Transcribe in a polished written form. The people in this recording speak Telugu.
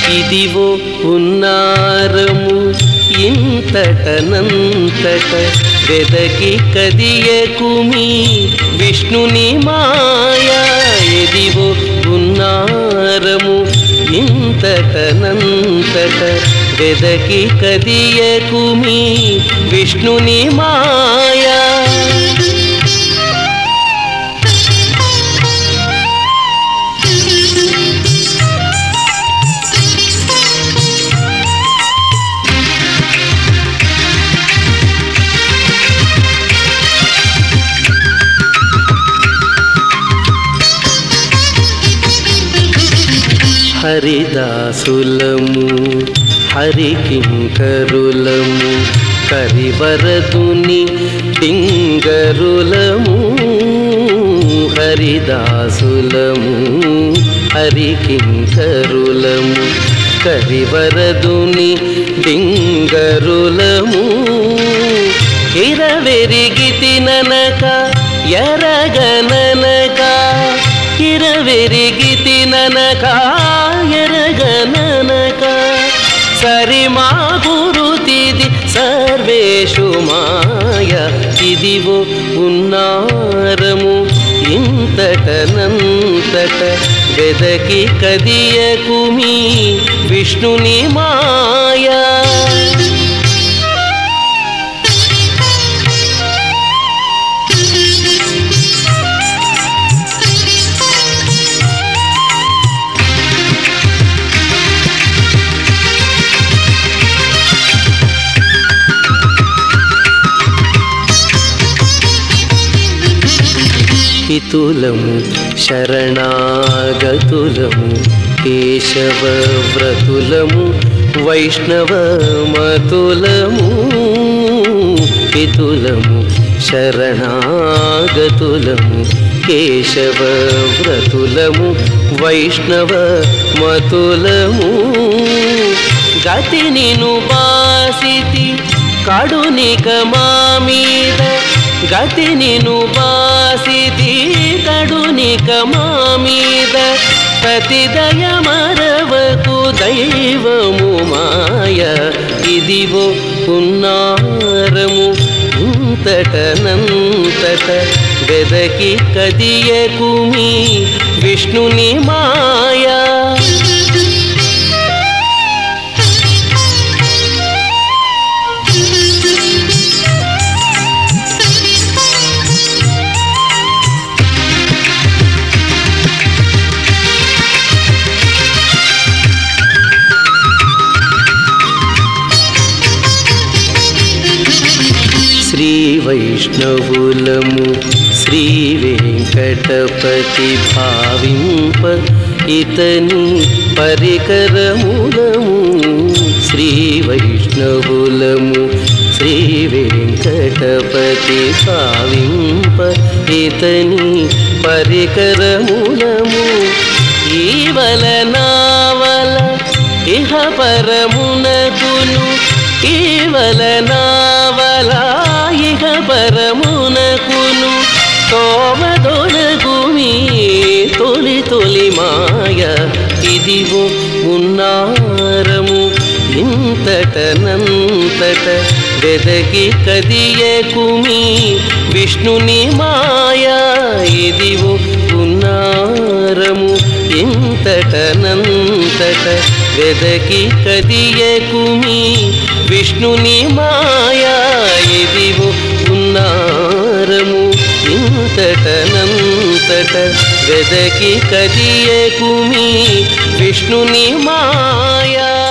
ఇదివో ఉన్నారము ఇంతటనంతట వెదకి కదియకుమి విష్ణుని మాయా. ఇదివో ఉన్నారము ఇంతటనంతట వెదకి కదియకుమి విష్ణుని మాయా. హరిదాసులము హరికింకరులము కరివరదుని డింగరులము. హరిదాసులము హరికింకరులము కరివరదుని డింగరులము. ఇరవెరిగితి ననక ఎరగననక ఇరవెరిగితి ననక ఎరగననక సరిమా గురుతిది సర్వేషు మాయ. ఇదివో ఉన్నారము ఇంతటనంతట వెదకి కదియకుమి విష్ణుని మాయా. హితులము శరణాగతులము కేశవ వ్రతులము వైష్ణవ మతులము. హితులము శరణాగతులము కేశవ వ్రతులము వైష్ణవ మతులము. గతి నిను బాసితి కడునిక మామీద గతి నిను బాసితి కడునిక మామీద ప్రతిదయ మరవకు దైవము మాయ. ఇదివో ఉన్నారము ఇంతటనంతట వెదకి కదియకుమి విష్ణుని మాయా. శ్రీ వైష్ణవులము శ్రీ వెంకటపతి భావింప ఇతని పరికరములము. శ్రీ వైష్ణవులము శ్రీ వెంకటపతి భావింప ఇతని పరికరములము. ఈవల నావల ఇహ పరమునకును ఈవల నావల ఇహ పరమునకును తోమదొలగుమి తొలి తొలి మాయ. ఇదివో ఉన్నారము ఇంతటనంతట వెదకి కదియకుమి విష్ణుని మాయా. ఇదివో ఉన్నారము ఇంతటనంతట వెదకి కదియకుమి విష్ణుని మాయా. ఇదివో ఉన్నారము ఇంతటనంతట వెదకి కదియకుమి విష్ణుని మాయా.